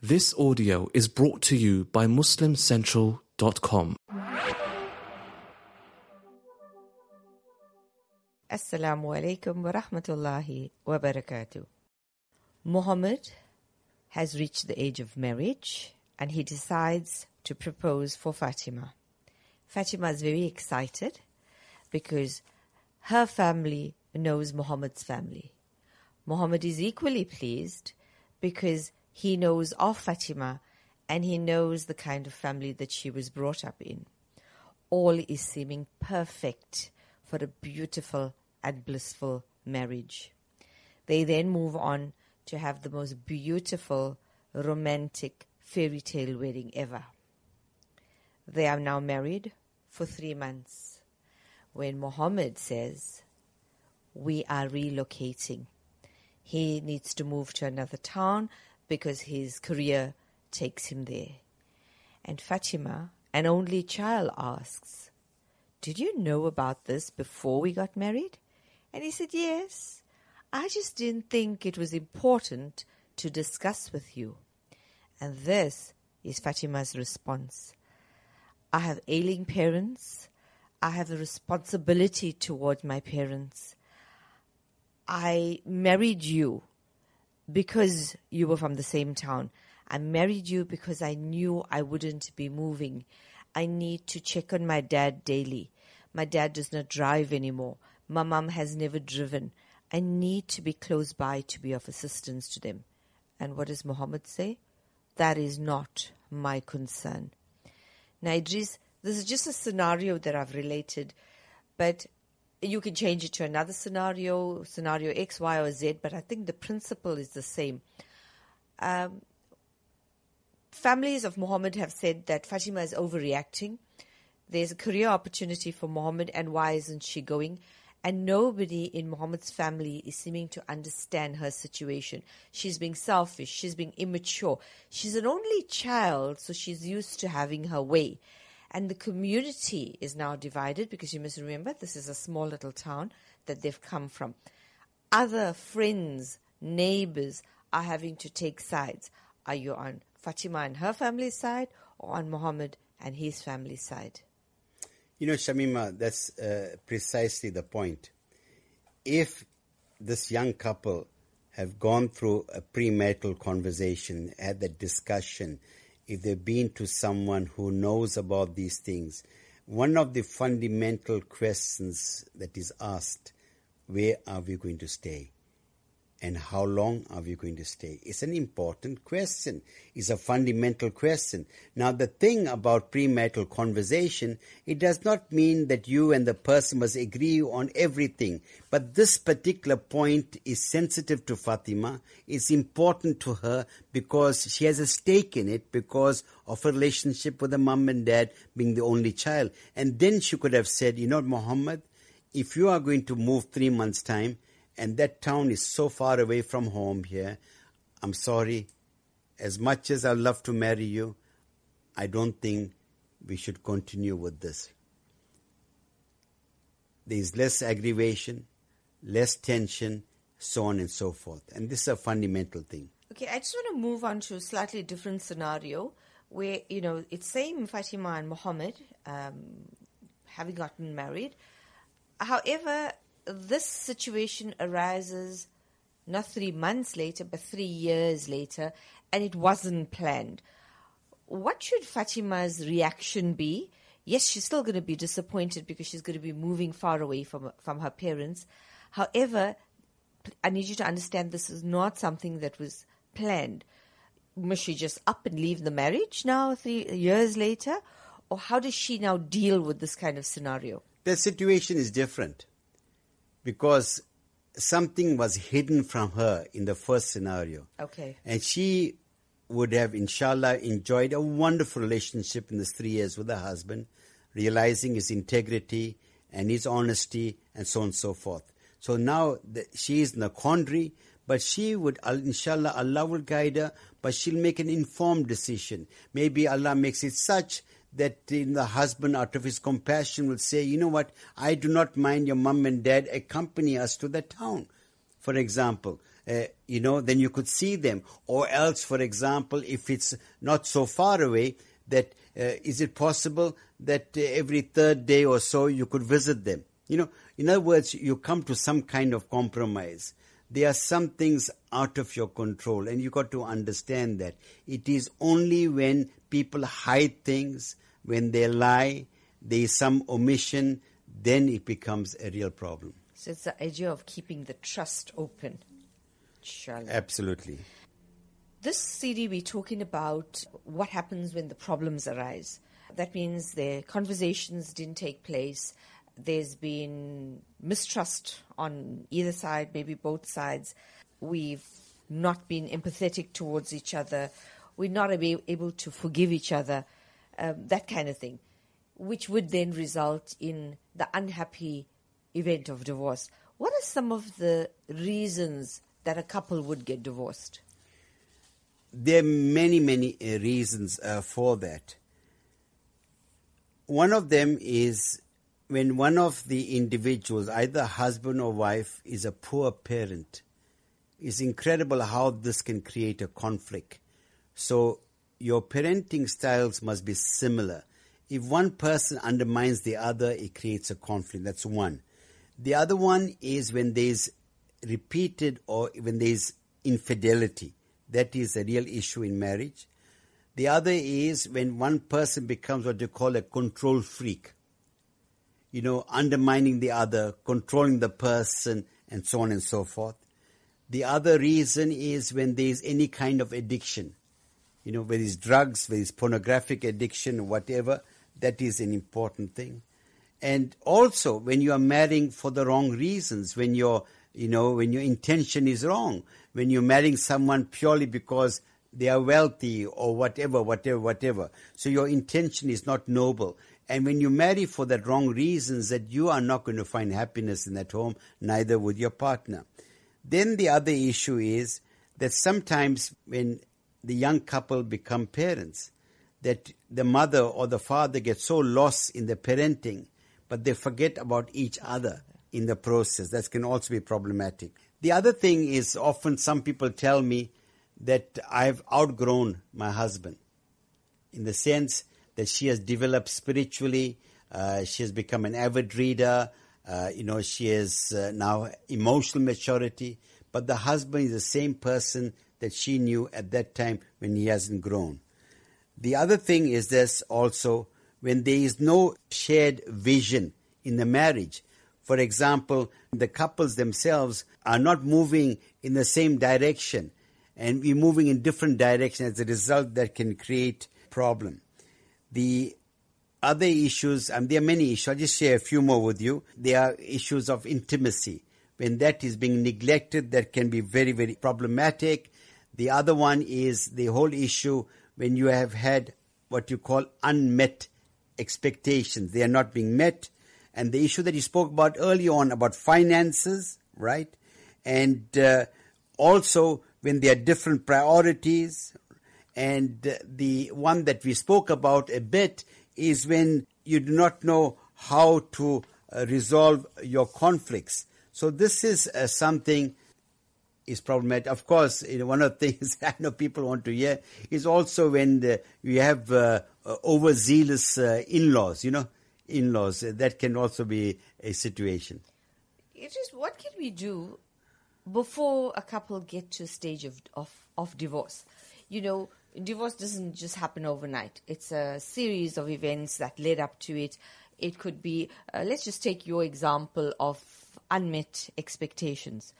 This audio is brought to you by MuslimCentral.com. Assalamu alaikum wa rahmatullahi wa barakatuh. Muhammad has reached the age of marriage and he decides to propose for Fatima. Fatima is very excited because her family knows Muhammad's family. Muhammad is equally pleased because he knows of Fatima and he knows the kind of family that she was brought up in. All is seeming perfect for a beautiful and blissful marriage. They then move on to have the most beautiful, romantic, fairy tale wedding ever. They are now married for 3 months when Muhammad says, "We are relocating." He needs to move to another town because his career takes him there. And Fatima, an only child, asks, "Did you know about this before we got married?" And he said, "Yes, I just didn't think it was important to discuss with you." And this is Fatima's response. I have ailing parents. I have a responsibility toward my parents. I married you because you were from the same town. I married you because I knew I wouldn't be moving. I need to check on my dad daily. My dad does not drive anymore. My mom has never driven. I need to be close by to be of assistance to them. And what does Muhammad say? That is not my concern. Now, Idris, this is just a scenario that I've related, but you can change it to another scenario X, Y, or Z, but I think the principle is the same. Families of Muhammad have said that Fatima is overreacting. There's a career opportunity for Muhammad, and why isn't she going? And nobody in Muhammad's family is seeming to understand her situation. She's being selfish. She's being immature. She's an only child, so she's used to having her way. And the community is now divided because you must remember this is a small little town that they've come from. Other friends, neighbors are having to take sides. Are you on Fatima and her family's side or on Muhammad and his family's side? You know, Shamima, that's precisely the point. If this young couple have gone through a premarital conversation, had that discussion, if they've been to someone who knows about these things, one of the fundamental questions that is asked, where are we going to stay? And how long are we going to stay? It's an important question. It's a fundamental question. Now, the thing about premarital conversation, it does not mean that you and the person must agree on everything. But this particular point is sensitive to Fatima. It's important to her because she has a stake in it because of her relationship with the mom and dad being the only child. And then she could have said, you know, Muhammad, if you are going to move 3 months' time, and that town is so far away from home here, I'm sorry, as much as I'd love to marry you, I don't think we should continue with this. There is less aggravation, less tension, so on and so forth. And this is a fundamental thing. Okay, I just want to move on to a slightly different scenario where, you know, it's same Fatima and Muhammad having gotten married. However, this situation arises not 3 months later, but 3 years later, and it wasn't planned. What should Fatima's reaction be? Yes, she's still going to be disappointed because she's going to be moving far away from her parents. However, I need you to understand this is not something that was planned. Must she just up and leave the marriage now 3 years later? Or how does she now deal with this kind of scenario? The situation is different, because something was hidden from her in the first scenario. Okay. And she would have, inshallah, enjoyed a wonderful relationship in these 3 years with her husband, realizing his integrity and his honesty and so on and so forth. So now she is in a quandary, but she would, inshallah, Allah will guide her, but she'll make an informed decision. Maybe Allah makes it such that the husband, out of his compassion, will say, you know what, I do not mind your mum and dad accompany us to the town, for example. then you could see them. Or else, for example, if it's not so far away, that is it possible that every third day or so you could visit them? In other words, you come to some kind of compromise. There are some things out of your control, and you got to understand that. It is only when people hide things, when they lie, there is some omission, then it becomes a real problem. So it's the idea of keeping the trust open. Inshallah. Absolutely. This CD, we're talking about what happens when the problems arise. That means the conversations didn't take place. There's been mistrust on either side, maybe both sides. We've not been empathetic towards each other. We're not able to forgive each other, that kind of thing, which would then result in the unhappy event of divorce. What are some of the reasons that a couple would get divorced? There are many, many reasons for that. One of them is when one of the individuals, either husband or wife, is a poor parent. It's incredible how this can create a conflict. So your parenting styles must be similar. If one person undermines the other, it creates a conflict. That's one. The other one is when there's repeated or when there's infidelity. That is a real issue in marriage. The other is when one person becomes what you call a control freak. Undermining the other, controlling the person, and so on and so forth. The other reason is when there is any kind of addiction. Whether it's drugs, whether it's pornographic addiction, whatever, that is an important thing. And also when you are marrying for the wrong reasons, when your intention is wrong, when you're marrying someone purely because they are wealthy or whatever. So your intention is not noble. And when you marry for the wrong reasons, that you are not going to find happiness in that home, neither would your partner. Then the other issue is that sometimes when the young couple become parents, that the mother or the father gets so lost in the parenting, but they forget about each other in the process. That can also be problematic. The other thing is often some people tell me that I've outgrown my husband, in the sense that she has developed spiritually, she has become an avid reader, she has now emotional maturity, but the husband is the same person that she knew at that time when he hasn't grown. The other thing is this also, when there is no shared vision in the marriage. For example, the couples themselves are not moving in the same direction, and we're moving in different directions. As a result, that can create problem. The other issues, there are many issues, I'll just share a few more with you. There are issues of intimacy. When that is being neglected, that can be very, very problematic. The other one is the whole issue when you have had what you call unmet expectations. They are not being met. And the issue that you spoke about earlier on about finances, right? And also when there are different priorities. And the one that we spoke about a bit is when you do not know how to resolve your conflicts. So this is something is problematic. Of course, one of the things I know people want to hear is also when you have overzealous in-laws, in-laws. That can also be a situation. It is, what can we do before a couple get to a stage of divorce? Divorce doesn't just happen overnight. It's a series of events that led up to it. It could be, let's just take your example of unmet expectations.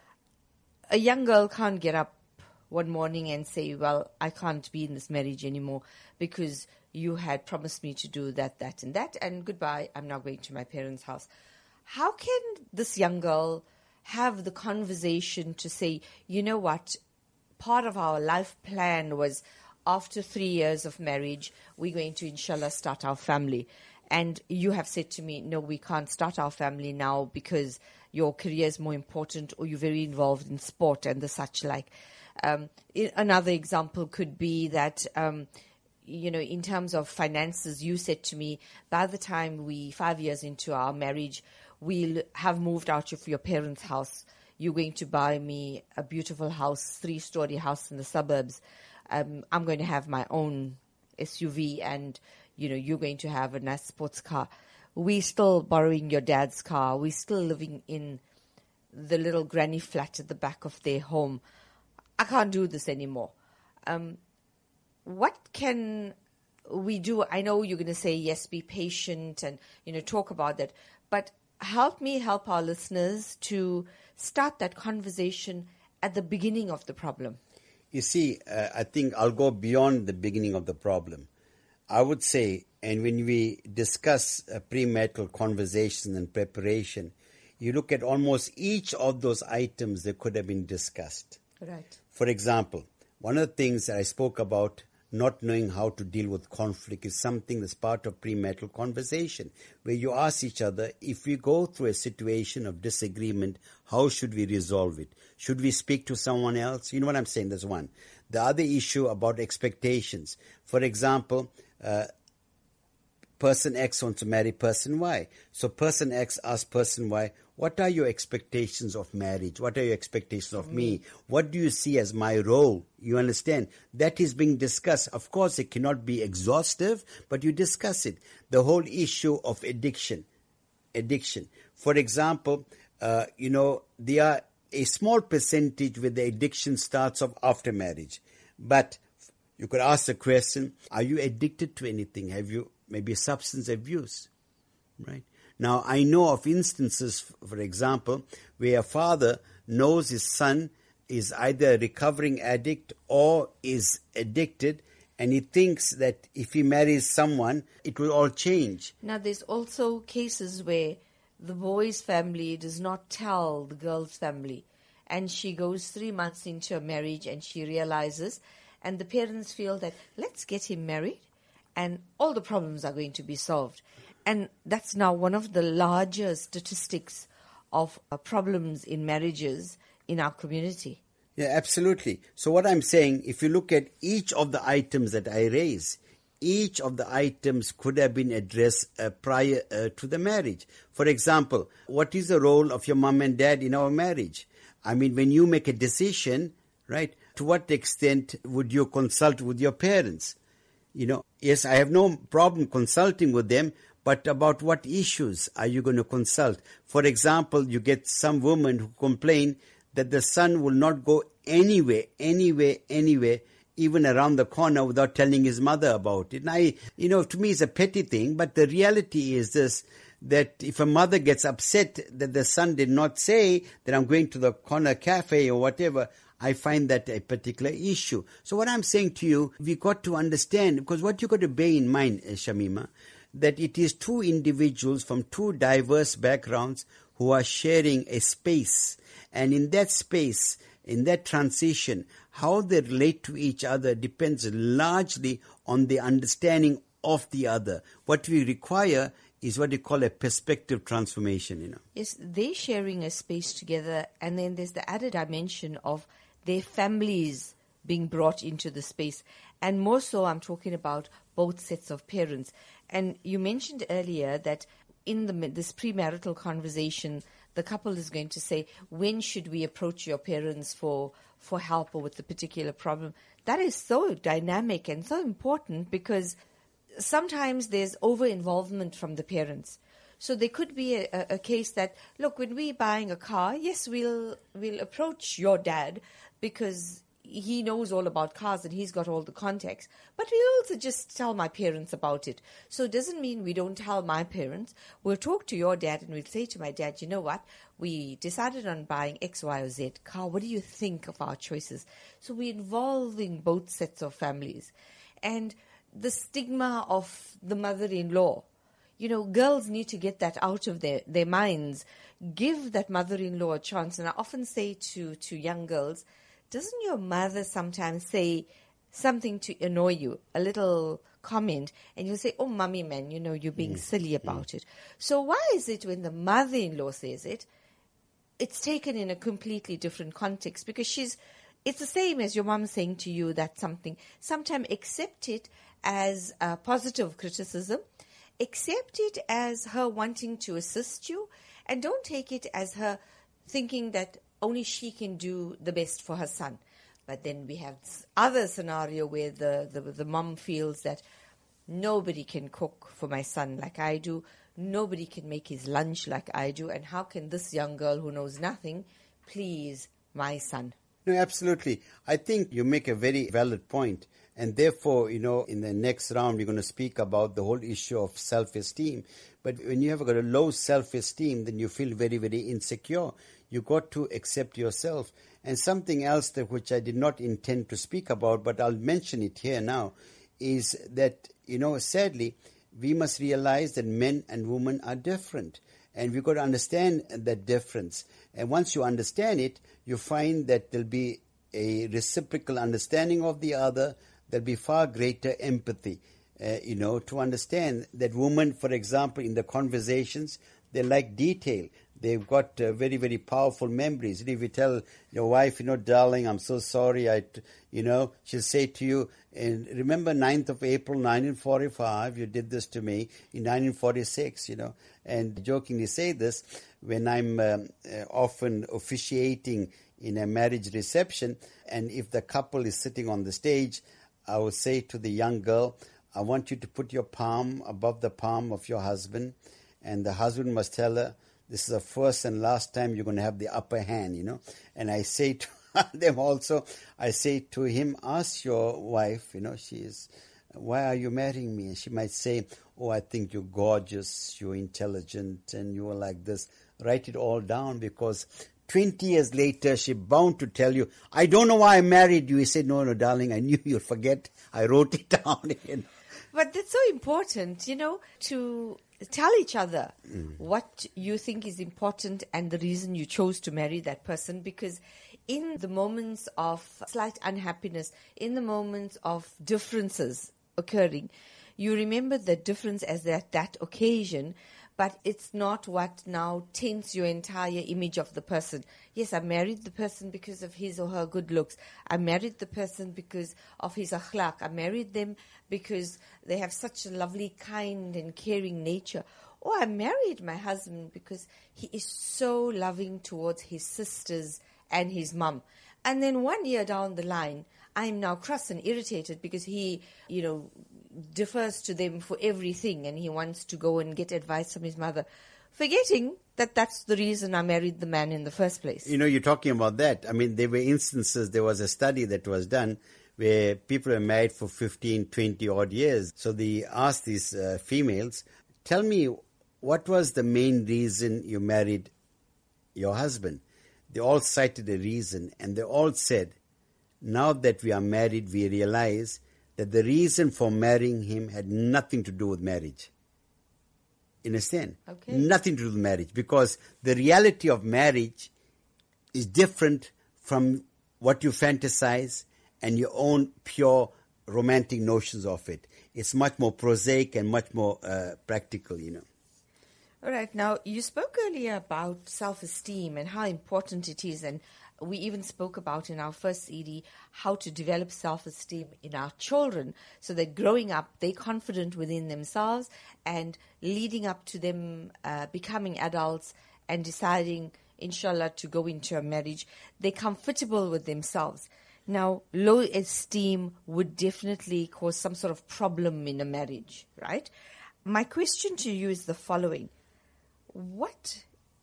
A young girl can't get up one morning and say, well, I can't be in this marriage anymore because you had promised me to do that, that, and that, and goodbye, I'm now going to my parents' house. How can this young girl have the conversation to say, you know what, part of our life plan was after 3 years of marriage, we're going to, inshallah, start our family. And you have said to me, no, we can't start our family now because your career is more important or you're very involved in sport and the such like. Another example could be that, in terms of finances, you said to me, by the time 5 years into our marriage, we'll have moved out of your parents' house. you're going to buy me a beautiful house, 3-story house in the suburbs. I'm going to have my own SUV, and you're going to have a nice sports car. We're still borrowing your dad's car. We're still living in the little granny flat at the back of their home. I can't do this anymore. What can we do? I know you're going to say, yes, be patient and, talk about that. But help our listeners to start that conversation at the beginning of the problem. You see, I think I'll go beyond the beginning of the problem. I would say, and when we discuss premarital conversation and preparation, you look at almost each of those items that could have been discussed. Right. For example, one of the things that I spoke about, not knowing how to deal with conflict, is something that's part of premarital conversation, where you ask each other, if we go through a situation of disagreement, how should we resolve it? Should we speak to someone else? You know what I'm saying? That's one. The other issue about expectations. For example, person X wants to marry person Y. So person X asks person Y, what are your expectations of marriage? What are your expectations of me? What do you see as my role? You understand? That is being discussed. Of course, it cannot be exhaustive, but you discuss it. The whole issue of addiction. For example, there are a small percentage where the addiction starts off after marriage. But you could ask the question, are you addicted to anything? Have you maybe substance abuse? Right? Now, I know of instances, for example, where a father knows his son is either a recovering addict or is addicted, and he thinks that if he marries someone, it will all change. Now, there's also cases where the boy's family does not tell the girl's family, and she goes 3 months into a marriage and she realizes, and the parents feel that, let's get him married and all the problems are going to be solved. And that's now one of the larger statistics of problems in marriages in our community. Yeah, absolutely. So what I'm saying, if you look at each of the items that I raise, each of the items could have been addressed prior to the marriage. For example, what is the role of your mom and dad in our marriage? I mean, when you make a decision, right, to what extent would you consult with your parents? Yes, I have no problem consulting with them, but about what issues are you going to consult? For example, you get some women who complain that the son will not go anywhere, even around the corner without telling his mother about it. And to me it's a petty thing, but the reality is this, that if a mother gets upset that the son did not say that I'm going to the corner cafe or whatever, I find that a particular issue. So what I'm saying to you, we got to understand, because what you got to bear in mind, Shamima, that it is two individuals from two diverse backgrounds who are sharing a space. And in that space, in that transition, how they relate to each other depends largely on the understanding of the other. What we require is what you call a perspective transformation, Yes, they're sharing a space together, and then there's the added dimension of their families being brought into the space. And more so, I'm talking about both sets of parents. And you mentioned earlier that in this premarital conversation, the couple is going to say, when should we approach your parents for help or with the particular problem? That is so dynamic and so important, because sometimes there's over-involvement from the parents. So there could be a case that, look, when we're buying a car, yes, we'll approach your dad because he knows all about cars and he's got all the contacts. But we'll also just tell my parents about it. So it doesn't mean we don't tell my parents. We'll talk to your dad and we'll say to my dad, you know what? We decided on buying X, Y, or Z car. What do you think of our choices? So we're involving both sets of families. And the stigma of the mother-in-law, girls need to get that out of their minds. Give that mother-in-law a chance. And I often say to young girls, doesn't your mother sometimes say something to annoy you, a little comment, and you'll say, oh, mummy, man, you're being silly about it. So why is it when the mother-in-law says it, it's taken in a completely different context? Because it's the same as your mum saying to you that something. Sometimes accept it as a positive criticism. Accept it as her wanting to assist you, and don't take it as her thinking that only she can do the best for her son. But then we have this other scenario where the mom feels that nobody can cook for my son like I do. Nobody can make his lunch like I do. And how can this young girl who knows nothing please my son? No, absolutely. I think you make a very valid point. And therefore, in the next round, we're going to speak about the whole issue of self-esteem. But when you have got a low self-esteem, then you feel very, very insecure. You got to accept yourself. And something else which I did not intend to speak about, but I'll mention it here now, is that, sadly, we must realize that men and women are different. And we've got to understand that difference. And once you understand it, you find that there'll be a reciprocal understanding of the other. There'll be far greater empathy, to understand that women, for example, in the conversations, they like detail. They've got very, very powerful memories. If you tell your wife, darling, I'm so sorry, she'll say to you, and remember 9th of April, 1945, you did this to me in 1946, and jokingly say this, when I'm often officiating in a marriage reception, and if the couple is sitting on the stage, I would say to the young girl, I want you to put your palm above the palm of your husband, and the husband must tell her, this is the first and last time you're going to have the upper hand, And I say to them also, I say to him, ask your wife, why are you marrying me? And she might say, oh, I think you're gorgeous, you're intelligent, and you're like this. Write it all down, because 20 years later, she's bound to tell you, I don't know why I married you. He said, no, darling, I knew you'd forget. I wrote it down. But that's so important, to tell each other what you think is important and the reason you chose to marry that person, because in the moments of slight unhappiness, in the moments of differences occurring, you remember the difference as that occasion, but it's not what now taints your entire image of the person. Yes, I married the person because of his or her good looks. I married the person because of his akhlaq. I married them because they have such a lovely, kind and caring nature. Or I married my husband because he is so loving towards his sisters and his mum. And then 1 year down the line, I'm now cross and irritated because he, defers to them for everything and he wants to go and get advice from his mother, forgetting that that's the reason I married the man in the first place. You're talking about that. I mean, there were instances, there was a study that was done where people were married for 15, 20 odd years. So they asked these females, tell me, what was the main reason you married your husband? They all cited a reason, and they all said, now that we are married, we realize that the reason for marrying him had nothing to do with marriage. Understand? Okay. Nothing to do with marriage, because the reality of marriage is different from what you fantasize and your own pure romantic notions of it. It's much more prosaic and much more practical, All right. Now, you spoke earlier about self-esteem and how important it is, and we even spoke about in our first ED how to develop self-esteem in our children so that growing up, they're confident within themselves, and leading up to them becoming adults and deciding, inshallah, to go into a marriage, they're comfortable with themselves. Now, low esteem would definitely cause some sort of problem in a marriage, right? My question to you is the following. What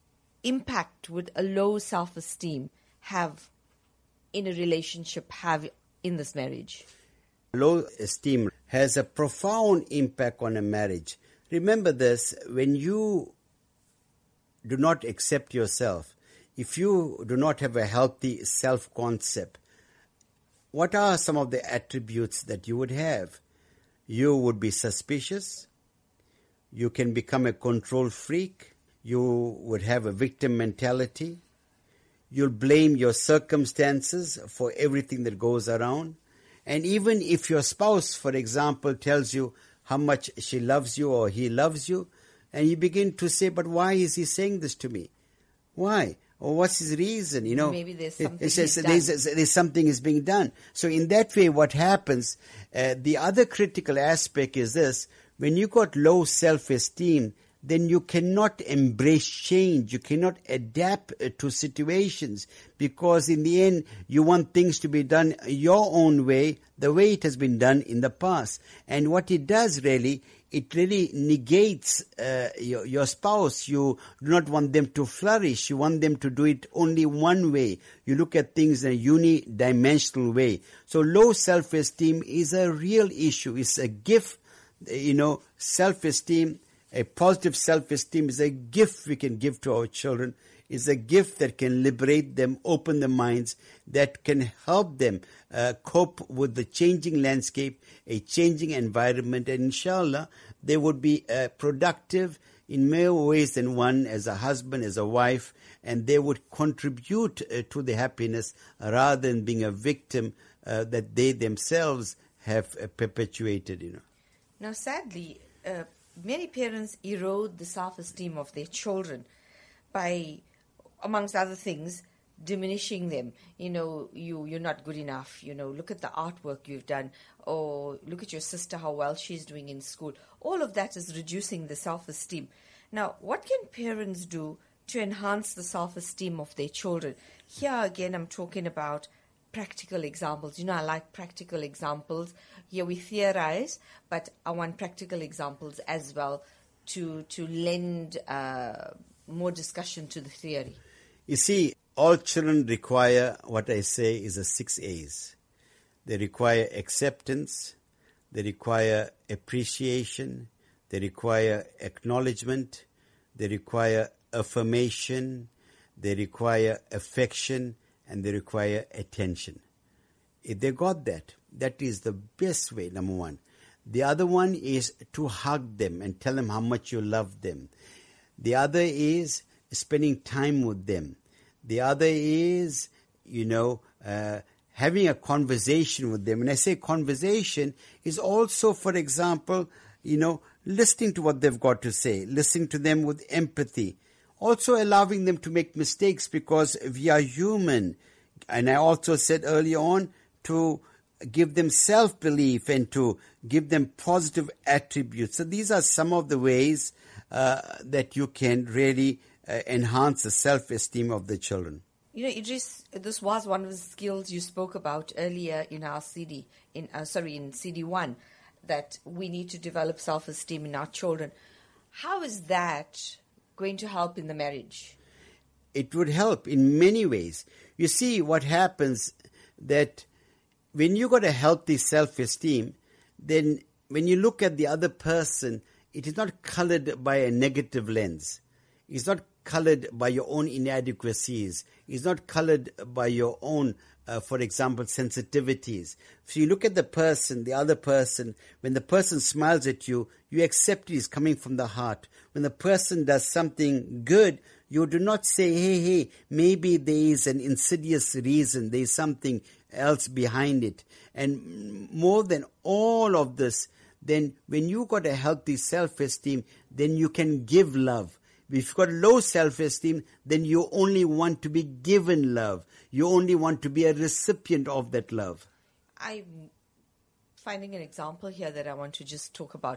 impact would a low self-esteem have in a relationship, have in this marriage? Low esteem has a profound impact on a marriage. Remember this, when you do not accept yourself, if you do not have a healthy self-concept, what are some of the attributes that you would have? You would be suspicious. You can become a control freak. You would have a victim mentality. You'll blame your circumstances for everything that goes around. And even if your spouse, for example, tells you how much she loves you or he loves you, and you begin to say, but why is he saying this to me? Why? Or what's his reason? Maybe there's something there's something is being done. So in that way, what happens, the other critical aspect is this: when you got low self-esteem, then you cannot embrace change. You cannot adapt to situations, because in the end, you want things to be done your own way, the way it has been done in the past. And what it does really, it really negates your spouse. You do not want them to flourish. You want them to do it only one way. You look at things in a unidimensional way. So low self-esteem is a real issue. It's a gift. Self-esteem, a positive self-esteem is a gift we can give to our children. It's a gift that can liberate them, open their minds, that can help them cope with the changing landscape, a changing environment, and inshallah, they would be productive in more ways than one, as a husband, as a wife, and they would contribute to the happiness rather than being a victim that they themselves have perpetuated. Now, sadly, many parents erode the self-esteem of their children by, amongst other things, diminishing them. You're not good enough. Look at the artwork you've done, or look at your sister, how well she's doing in school. All of that is reducing the self-esteem. Now, what can parents do to enhance the self-esteem of their children? Here again, I'm talking about practical examples. I like practical examples. Here we theorize, but I want practical examples as well to lend more discussion to the theory. You see, all children require what I say is the 6 A's. They require acceptance, they require appreciation, they require acknowledgement, they require affirmation, they require affection, and they require attention. If they got that, that is the best way, number one. The other one is to hug them and tell them how much you love them. The other is spending time with them. The other is, having a conversation with them. And I say conversation is also, for example, listening to what they've got to say, listening to them with empathy, also allowing them to make mistakes, because we are human. And I also said earlier on to give them self-belief and to give them positive attributes. So these are some of the ways that you can really enhance the self-esteem of the children. Idris, this was one of the skills you spoke about earlier in our CD, in CD1, that we need to develop self-esteem in our children. How is that going to help in the marriage? It would help in many ways. You see, what happens that when you got a healthy self-esteem, then when you look at the other person, it is not colored by a negative lens. It's not colored by your own inadequacies. It's not colored by your own, for example, sensitivities. So you look at the person, the other person. When the person smiles at you, you accept it is coming from the heart. When the person does something good, you do not say, hey, maybe there is an insidious reason. There is something else behind it. And more than all of this, then when you got a healthy self-esteem, then you can give love. If you've got low self-esteem, then you only want to be given love. You only want to be a recipient of that love. I'm finding an example here that I want to just talk about,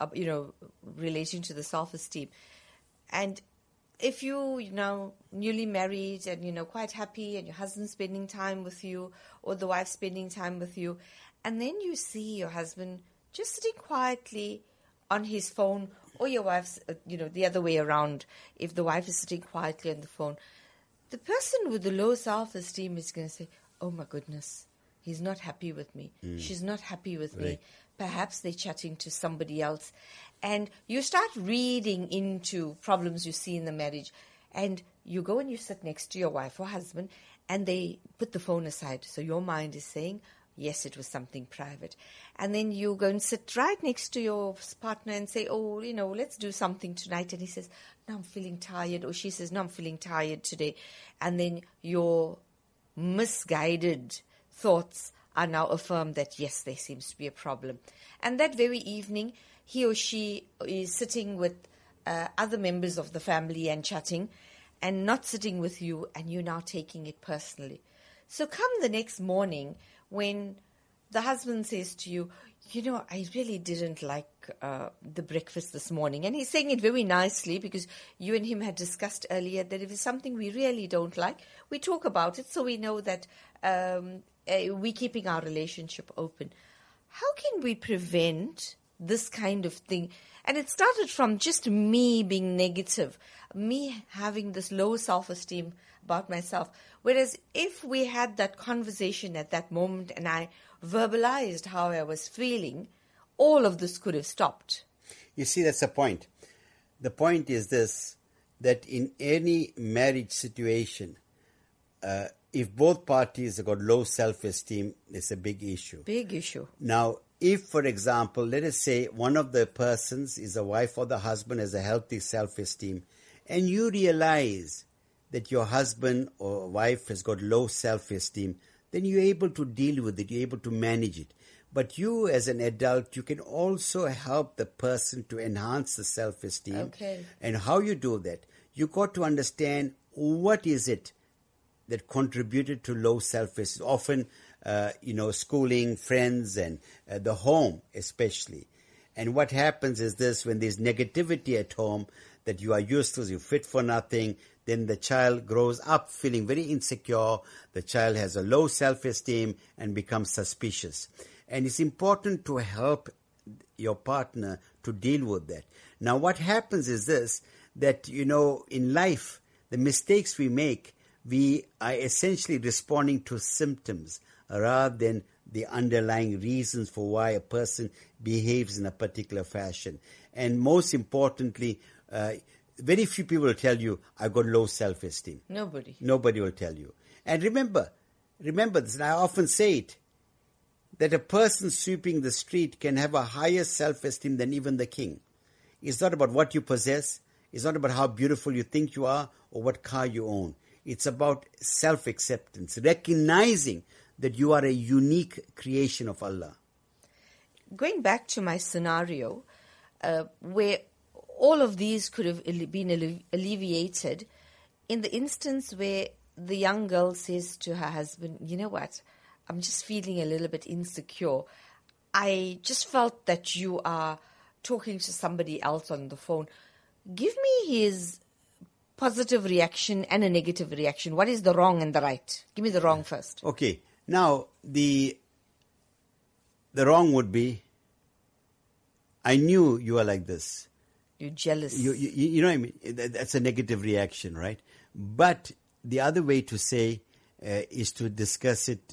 relating to the self-esteem. And if you, newly married and, quite happy, and your husband's spending time with you, or the wife's spending time with you, and then you see your husband just sitting quietly on his phone, or your wife's, the other way around. If the wife is sitting quietly on the phone, the person with the low self-esteem is going to say, oh my goodness, he's not happy with me. She's not happy with me. Perhaps they're chatting to somebody else. And you start reading into problems you see in the marriage. And you go and you sit next to your wife or husband, and they put the phone aside. So your mind is saying, yes, it was something private. And then you go and sit right next to your partner and say, oh, let's do something tonight. And he says, no, I'm feeling tired. Or she says, no, I'm feeling tired today. And then your misguided thoughts are now affirmed that, yes, there seems to be a problem. And that very evening, he or she is sitting with other members of the family and chatting, and not sitting with you, and you're now taking it personally. So come the next morning, when the husband says to you, You know, I really didn't like the breakfast this morning. And he's saying it very nicely because you and him had discussed earlier that if it's something we really don't like, we talk about it so we know that we're keeping our relationship open. How can we prevent this kind of thing? And it started from just me being negative, me having this low self-esteem about myself. Whereas if we had that conversation at that moment and I verbalized how I was feeling, all of this could have stopped. You see, that's the point. The point is this, that in any marriage situation, if both parties have got low self-esteem, it's a big issue. Big issue. Now, if, for example, let us say one of the persons is a wife or the husband has a healthy self-esteem, and you realize that your husband or wife has got low self-esteem, then you're able to deal with it, you're able to manage it. But you as an adult, you can also help the person to enhance the self-esteem. Okay. And how you do that? You got to understand what is it that contributed to low self-esteem. Often, schooling, friends, and the home especially. And what happens is this, when there's negativity at home, that you are useless, you're fit for nothing, then the child grows up feeling very insecure, the child has a low self-esteem and becomes suspicious. And it's important to help your partner to deal with that. Now what happens is this, that, in life, the mistakes we make, we are essentially responding to symptoms rather than the underlying reasons for why a person behaves in a particular fashion. And most importantly, very few people will tell you, I've got low self-esteem. Nobody. Nobody will tell you. And remember this, and I often say it, that a person sweeping the street can have a higher self-esteem than even the king. It's not about what you possess. It's not about how beautiful you think you are or what car you own. It's about self-acceptance, recognizing that you are a unique creation of Allah. Going back to my scenario, where all of these could have been alleviated, in the instance where the young girl says to her husband, you know what, I'm just feeling a little bit insecure. I just felt that you are talking to somebody else on the phone. Give me his positive reaction and a negative reaction. What is the wrong and the right? Give me the wrong first. Okay. Now, the wrong would be, I knew you are like this. You're jealous. You know what I mean? That's a negative reaction, right? But the other way to say is to discuss it,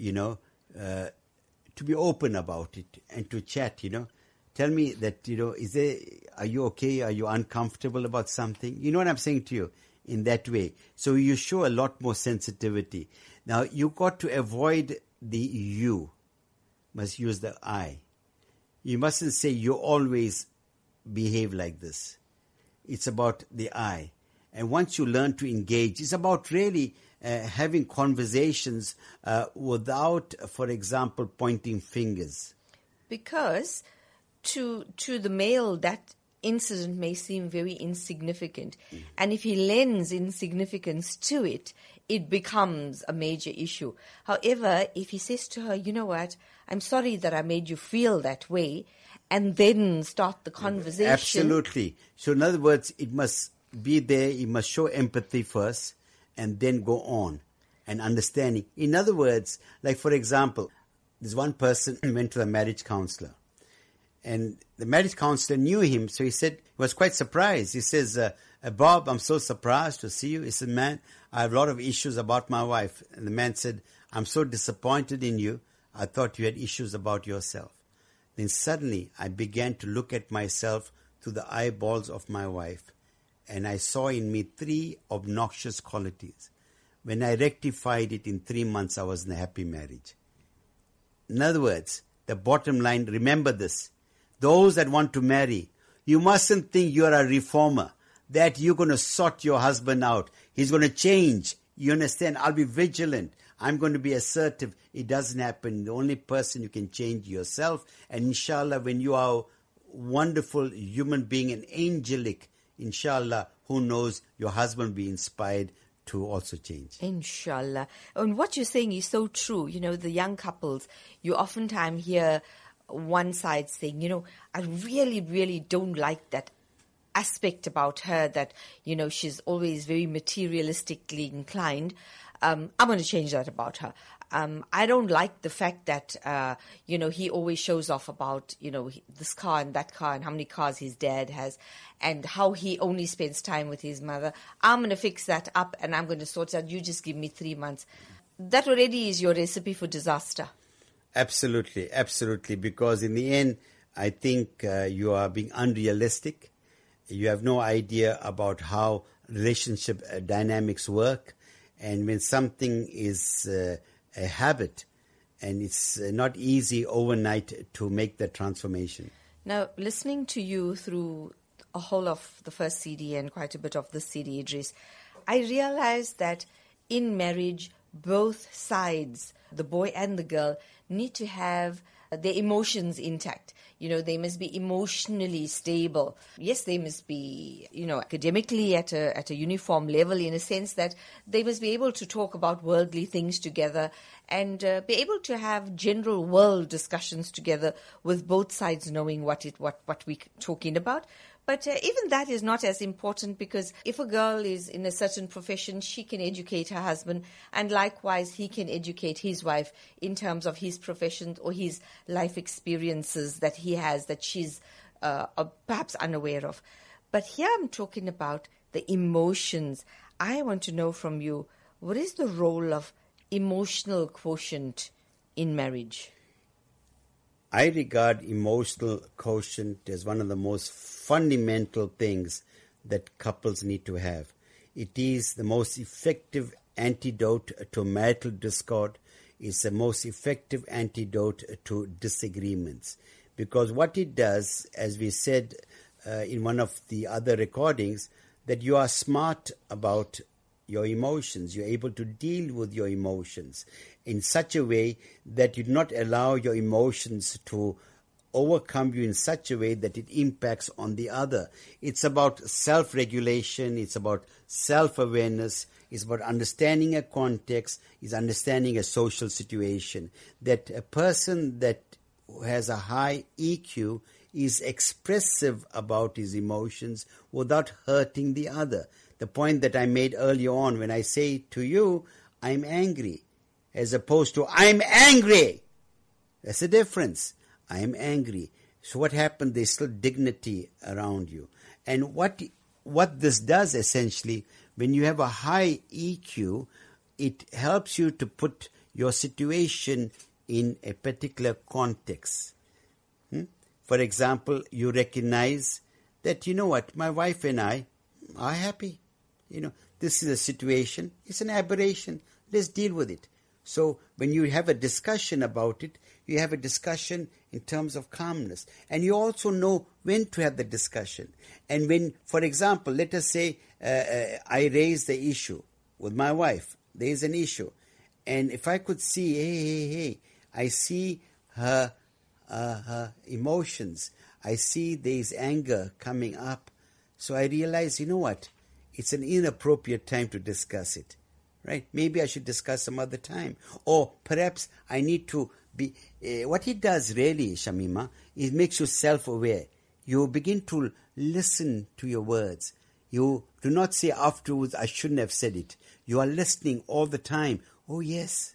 to be open about it and to chat, Tell me that, are you okay? Are you uncomfortable about something? You know what I'm saying to you? In that way. So you show a lot more sensitivity. Now, you got to avoid the you. Must use the I. You mustn't say you always behave like this. It's about the I. And once you learn to engage, it's about really having conversations without, for example, pointing fingers. Because to the male, that incident may seem very insignificant. And if he lends insignificance to it, it becomes a major issue. However, if he says to her, you know what, I'm sorry that I made you feel that way, and then start the conversation. Absolutely. So in other words, it must be there, you must show empathy first, and then go on and understanding. In other words, like for example, this one person went to a marriage counselor. And the marriage counselor knew him, so he was quite surprised. He says, Bob, I'm so surprised to see you. He said, man, I have a lot of issues about my wife. And the man said, I'm so disappointed in you. I thought you had issues about yourself. Then suddenly I began to look at myself through the eyeballs of my wife. And I saw in me 3 obnoxious qualities. When I rectified it in 3 months, I was in a happy marriage. In other words, the bottom line, remember this. Those that want to marry, you mustn't think you're a reformer, that you're going to sort your husband out. He's going to change. You understand? I'll be vigilant. I'm going to be assertive. It doesn't happen. The only person you can change yourself. And inshallah, when you are a wonderful human being, an angelic, inshallah, who knows, your husband will be inspired to also change. Inshallah. And what you're saying is so true. The young couples, you oftentimes hear one side saying, I really, really don't like that aspect about her, that, she's always very materialistically inclined. I'm going to change that about her. I don't like the fact that, he always shows off about, this car and that car and how many cars his dad has and how he only spends time with his mother. I'm going to fix that up and I'm going to sort it out. You just give me 3 months. That already is your recipe for disaster. Absolutely, absolutely. Because in the end, I think you are being unrealistic. You have no idea about how relationship dynamics work. And when something is a habit, and it's not easy overnight to make that transformation. Now, listening to you through a whole of the first CD and quite a bit of the CD, Idris, I realized that in marriage, both sides, the boy and the girl, need to have their emotions intact. They must be emotionally stable. Yes, they must be, academically at a uniform level, in a sense that they must be able to talk about worldly things together and be able to have general world discussions together with both sides knowing what we're talking about. But even that is not as important, because if a girl is in a certain profession, she can educate her husband, and likewise he can educate his wife in terms of his profession or his life experiences that he has that she's perhaps unaware of. But here I'm talking about the emotions. I want to know from you, what is the role of emotional quotient in marriage? I regard emotional quotient as one of the most fundamental things that couples need to have. It is the most effective antidote to marital discord. It's the most effective antidote to disagreements. Because what it does, as we said in one of the other recordings, that you are smart about your emotions. You're able to deal with your emotions in such a way that you do not allow your emotions to overcome you in such a way that it impacts on the other. It's about self-regulation. It's about self-awareness. It's about understanding a context. It's understanding a social situation. That a person that has a high EQ is expressive about his emotions without hurting the other. The point that I made earlier on when I say to you, I'm angry, as opposed to I'm angry. That's the difference. I'm angry. So what happened? There's still dignity around you. And what this does essentially, when you have a high EQ, it helps you to put your situation in a particular context. For example, you recognize that, you know what, my wife and I are happy. This is a situation. It's an aberration. Let's deal with it. So when you have a discussion about it, you have a discussion in terms of calmness. And you also know when to have the discussion. And when, for example, let us say I raise the issue with my wife. There is an issue. And if I could see, hey, I see her emotions. I see there is anger coming up. So I realize, you know what? It's an inappropriate time to discuss it, right? Maybe I should discuss some other time. Or perhaps I need to be... what it does really, Shamima, is makes you self-aware. You begin to listen to your words. You do not say afterwards, I shouldn't have said it. You are listening all the time. Oh, yes.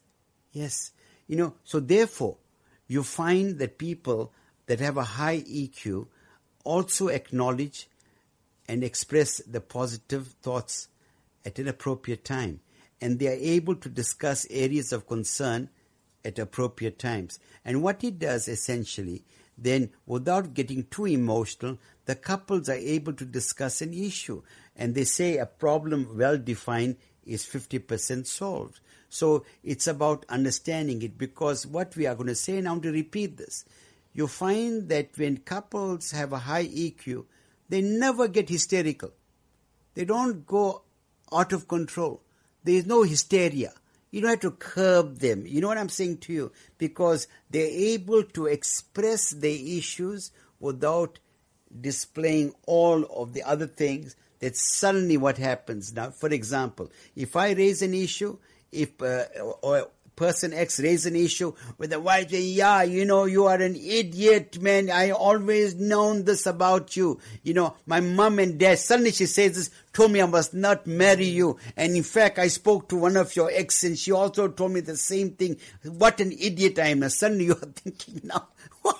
So therefore, you find that people that have a high EQ also acknowledge and express the positive thoughts at an appropriate time. And they are able to discuss areas of concern at appropriate times. And what it does essentially, then without getting too emotional, the couples are able to discuss an issue. And they say a problem well defined is 50% solved. So it's about understanding it, because what we are going to say, and I'm going to repeat this, you find that when couples have a high EQ, they never get hysterical. They don't go out of control. There is no hysteria. You don't have to curb them. You know what I'm saying to you? Because they're able to express their issues without displaying all of the other things. That's suddenly what happens. Now, for example, if I raise an issue, or person X raised an issue with the wife, yeah, you are an idiot, man. I always known this about you. My mom and dad, suddenly she says this, told me I must not marry you. And in fact, I spoke to one of your ex and she also told me the same thing. What an idiot I am. Now suddenly you are thinking now,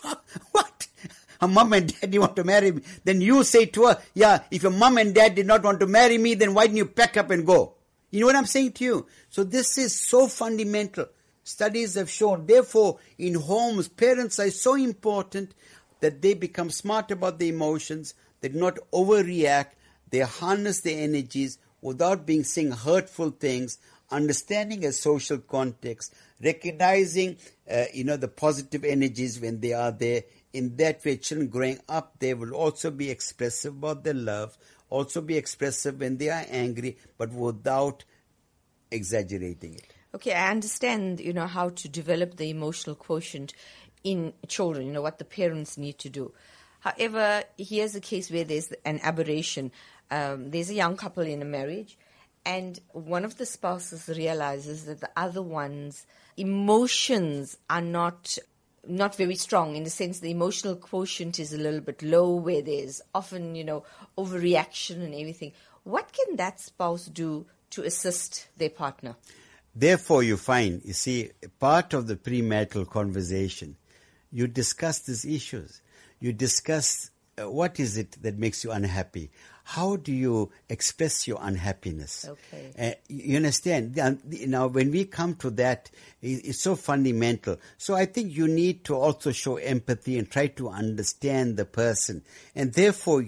what? Her mom and dad didn't want to marry me. Then you say to her, yeah, if your mom and dad did not want to marry me, then why didn't you pack up and go? You know what I'm saying to you? So this is so fundamental. Studies have shown, therefore, in homes, parents are so important that they become smart about the emotions, they do not overreact, they harness their energies without saying hurtful things, understanding a social context, recognizing, the positive energies when they are there. In that way, children growing up, they will also be expressive about their love, also be expressive when they are angry, but without exaggerating it. Okay, I understand, how to develop the emotional quotient in children, what the parents need to do. However, here's a case where there's an aberration. There's a young couple in a marriage, and one of the spouses realizes that the other one's emotions are not very strong, in the sense the emotional quotient is a little bit low, where there's often, overreaction and everything. What can that spouse do to assist their partner? Therefore, you see, part of the premarital conversation, you discuss these issues. You discuss what is it that makes you unhappy? How do you express your unhappiness? Okay. You understand? Now, when we come to that, it's so fundamental. So I think you need to also show empathy and try to understand the person. And therefore,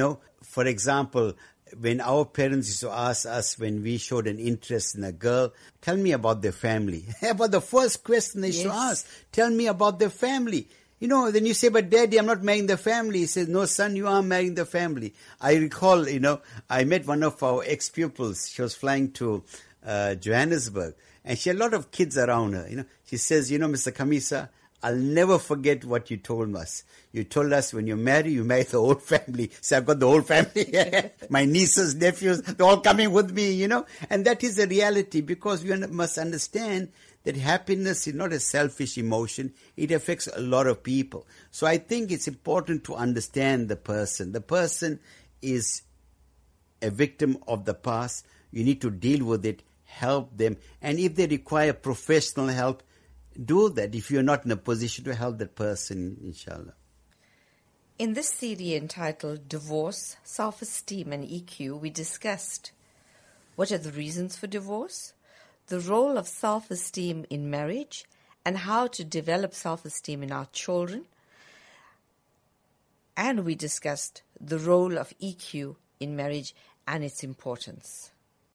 for example, when our parents used to ask us when we showed an interest in a girl, tell me about their family. About the first question they used to ask, tell me about their family. Then you say, but Daddy, I'm not marrying the family. He says, no, son, you are marrying the family. I recall, I met one of our ex-pupils. She was flying to Johannesburg, and she had a lot of kids around her. She says, Mr. Kamisa, I'll never forget what you told us. You told us when you marry the whole family. So I've got the whole family. My nieces, nephews, they're all coming with me, And that is the reality, because we must understand that happiness is not a selfish emotion. It affects a lot of people. So I think it's important to understand the person. The person is a victim of the past. You need to deal with it, help them. And if they require professional help, do that if you're not in a position to help that person, inshallah. In this CD entitled Divorce, Self-Esteem and EQ, we discussed what are the reasons for divorce, the role of self-esteem in marriage, and how to develop self-esteem in our children. And we discussed the role of EQ in marriage and its importance.